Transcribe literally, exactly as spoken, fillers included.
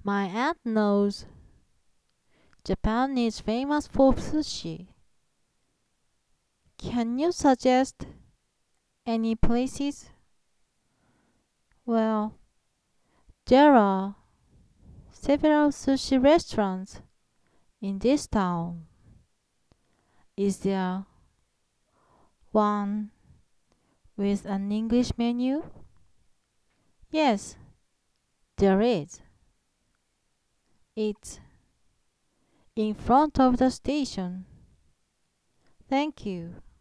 My aunt knows Japan is famous for sushi. Can you suggest any places? Well, there are several sushi restaurants in this town. Is there one with an English menu? Yes, there is. It's in front of the station. Thank you.